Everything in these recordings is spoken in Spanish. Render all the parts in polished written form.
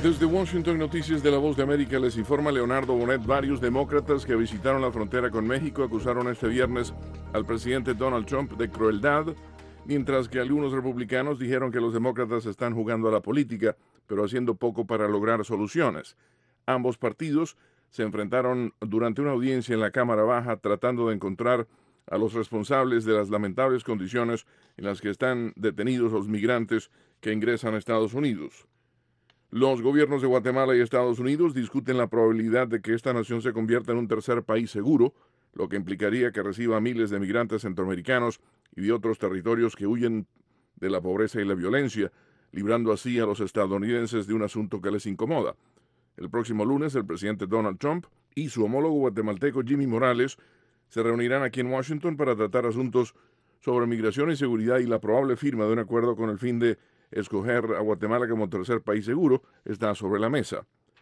Desde Washington, Noticias de la Voz de América, les informa Leonardo Bonet. Varios demócratas que visitaron la frontera con México acusaron este viernes al presidente Donald Trump de crueldad, mientras que algunos republicanos dijeron que los demócratas están jugando a la política, pero haciendo poco para lograr soluciones. Ambos partidos se enfrentaron durante una audiencia en la Cámara Baja tratando de encontrar a los responsables de las lamentables condiciones en las que están detenidos los migrantes que ingresan a Estados Unidos. Los gobiernos de Guatemala y Estados Unidos discuten la probabilidad de que esta nación se convierta en un tercer país seguro, lo que implicaría que reciba miles de migrantes centroamericanos y de otros territorios que huyen de la pobreza y la violencia, librando así a los estadounidenses de un asunto que les incomoda. El próximo lunes, el presidente Donald Trump y su homólogo guatemalteco Jimmy Morales se reunirán aquí en Washington para tratar asuntos sobre migración y seguridad, y la probable firma de un acuerdo con el fin de escoger a Guatemala como tercer país seguro está sobre la mesa.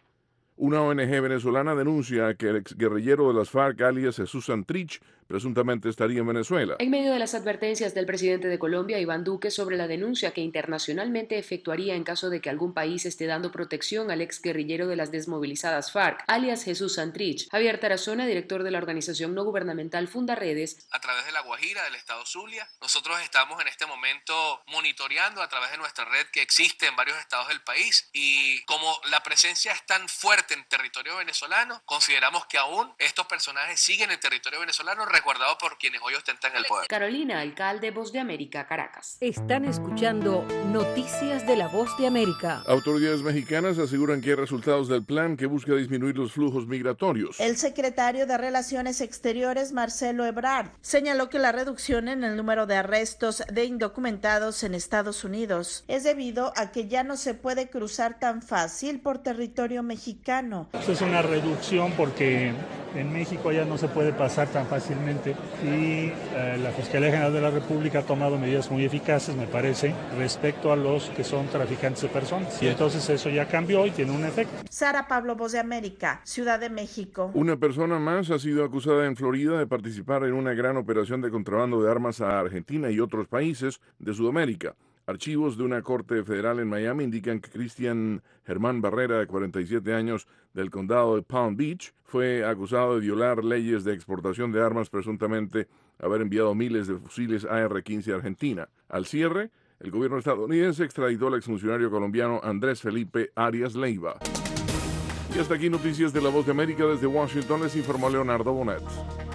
Una ONG venezolana denuncia que el exguerrillero de las FARC, alias Jesús Santrich, presuntamente estaría en Venezuela. En medio de las advertencias del presidente de Colombia, Iván Duque, sobre la denuncia que internacionalmente efectuaría en caso de que algún país esté dando protección al exguerrillero de las desmovilizadas FARC, alias Jesús Santrich, Javier Tarazona, director de la organización no gubernamental Fundaredes, a través de La Guajira, del estado Zulia, nosotros estamos en este momento monitoreando a través de nuestra red que existe en varios estados del país, y como la presencia es tan fuerte en territorio venezolano, consideramos que aún estos personajes siguen en territorio venezolano, resguardados por quienes hoy ostentan el poder. Carolina, alcalde, Voz de América, Caracas. Están escuchando Noticias de la Voz de América. Autoridades mexicanas aseguran que hay resultados del plan que busca disminuir los flujos migratorios. El secretario de Relaciones Exteriores, Marcelo Ebrard, señaló que la reducción en el número de arrestos de indocumentados en Estados Unidos es debido a que ya no se puede cruzar tan fácil por territorio mexicano. Esto es una reducción porque en México ya no se puede pasar tan fácilmente, y la Fiscalía General de la República ha tomado medidas muy eficaces, me parece, respecto a los que son traficantes de personas. Y entonces eso ya cambió y tiene un efecto. Sara Pablo, Voz de América, Ciudad de México. Una persona más ha sido acusada en Florida de participar en una gran operación de contrabando de armas a Argentina y otros países de Sudamérica. Archivos de una corte federal en Miami indican que Cristian Germán Barrera, de 47 años, del condado de Palm Beach, fue acusado de violar leyes de exportación de armas, presuntamente haber enviado miles de fusiles AR-15 a Argentina. Al cierre, el gobierno estadounidense extraditó al exfuncionario colombiano Andrés Felipe Arias Leiva. Y hasta aquí Noticias de la Voz de América. Desde Washington les informó Leonardo Bonet.